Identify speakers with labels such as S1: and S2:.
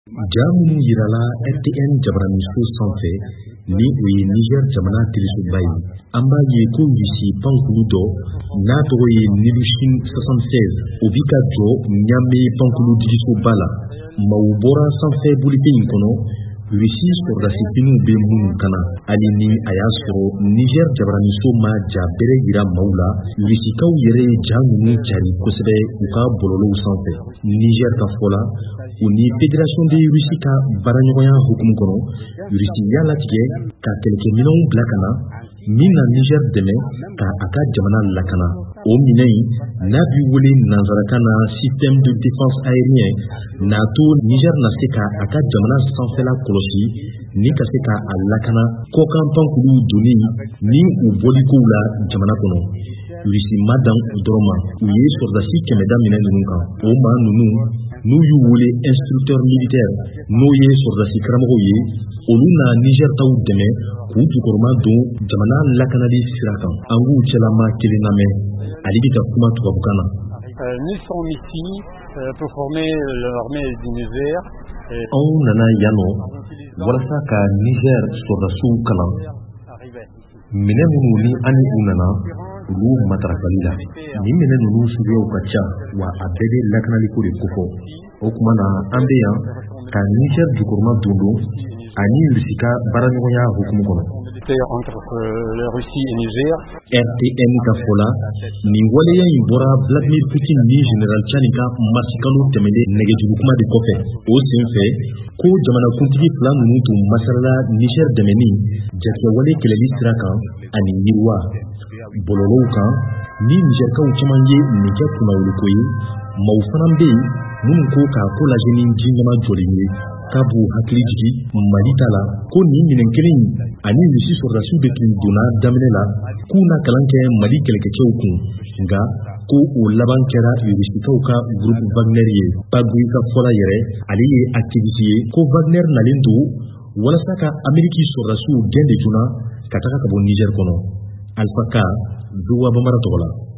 S1: Jamu yirala RTN Jabraniso sanfɛ ni o ye Niger jamana tirisoba ye. An b'a ye ko Rusi pankulu dɔ n'a tɔgɔ ye Nilushin 76 o bi ka jɔ Ɲame pankulu dirisoba la. Maaw bɔra sanfɛ bolite in kɔnɔ. Rusi sɔrɔdasifiniw bɛ minnu kana hali ni a y'a sɔrɔ Niger Jabraniso ma ja bɛrɛ yira maaw la. Rusikaw yɛrɛ ye ja ninnu cari kosɛbɛ u ka bɔlɔlɔw sanfɛ. Niger ka fɔ la u ni Fédération de Russie ka baaraɲɔgɔnya hukumu kɔnɔ, Rusi y'a latigɛ ka kɛlɛkɛminɛnw bila ka na min na Niger dɛmɛ ka a ka jamana lakana. O minɛn in n'a b'i wele nanzarakan na système de défense aérien n'a to Niger na se ka a ka jamana sanfɛla kɔlɔsi ni ka se ka a lakana kɔkan pankulu donni ni u bɔlikow la jamana kɔnɔ. Rusi ma dan o dɔrɔn ma, u ye sɔrɔdasi 100 minɛ ninnu kan. O maa ninnu n'u y'u wele instructeur militaire n'o ye sɔrɔdasi karamɔgɔw ye, olu na Niger taw dɛmɛ k'u jukɔrɔma don jamana lakanali sira kan. An k'u cɛlama kelen lamɛn, ale bi ka kuma tubabukan na.
S2: Nous sommes ici pour former l'armée du Niger.
S1: Anw nana yan nɔ walasa ka Niger sɔrɔdasiw kalan. Minɛ minnu ni an ni u nana olu matarafali la. Ni minɛ ninnu suguyaw ka ca wa a bɛɛ bɛ lakanaliko de kofɔ. O kuma na an bɛ yan ka Niger jukɔrɔma don ani Rusi ka baaraɲɔgɔnya hukumu kɔnɔ.
S2: Entre la Russie et Niger.
S1: RTN ka fɔ la nin waleya in bɔra Vladimir Putin ni General Chani ka marsikalo tɛmɛnen nɛgɛjurukuma de kɔfɛ. O senfɛ ko jamanakuntigi fila ninnu tun masarala Niger dɛmɛni jatigɛwale kɛlɛli sira kan ani yiriwa. Bɔlɔlɔw kan ni Nigerkaw caman ye nin kɛ kunnawuliko ye, maaw fana bɛ yen minnu ko k'a ko lajɛ ni ji ɲama jɔlen ye k'a b'u hakili jigi Mali ta la ko nin minɛn kelen in ani Rusi sɔrɔdasiw de tun donna daminɛ la k'u na kalan kɛ Mali kɛlɛkɛcɛw kun, nka ko o laban kɛra Rusikaw ka groupe Wagner ye. Bagui ka fɔla yɛrɛ ale ye activiste ye ko Wagner nalen don walasa ka Ameriki sɔrɔdasiw gɛn de joona ka taga ka bɔ Niger kɔnɔ. Alpha Ka, VOA Bambara tɔgɔ la.